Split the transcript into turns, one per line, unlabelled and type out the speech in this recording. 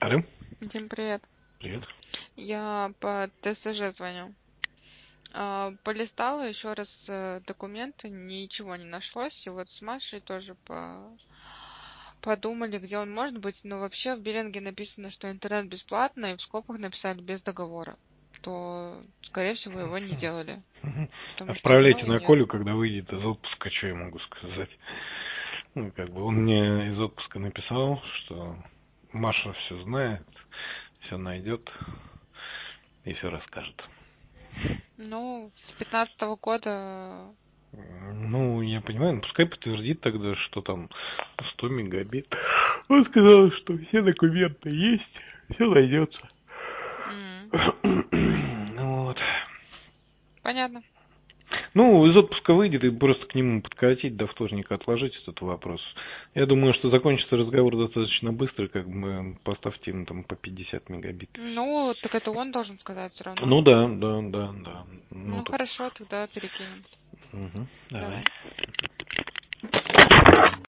Алло,
Дим, привет.
привет.
Я по ТСЖ звоню. Полистала еще раз документы, ничего не нашлось. И вот с Машей тоже подумали, где он может быть. Но вообще в биллинге написано, что интернет бесплатно, и в скобках написали без договора. То, скорее всего, его не делали. Потому что ни
Отправляйте
много
на
нет.
Колю, когда выйдет из отпуска, что я могу сказать. Ну, как бы он мне из отпуска написал, что Маша все знает, все найдет и все расскажет.
Ну, с 15-го года.
Ну, я понимаю, ну, пускай подтвердит тогда, что там 100 мегабит. Он сказал, что все документы есть, все найдется.
м,
Ну вот.
Понятно.
Ну, из отпуска выйдет и просто к нему подкатить, до вторника отложить этот вопрос. Я думаю, что закончится разговор достаточно быстро, как бы поставьте ему там по 50 мегабит.
Ну, так это он должен сказать все равно.
Ну да, да, да, да. Ну
Ну,
так.
хорошо, тогда перекинем.
Угу, давай.
Давай.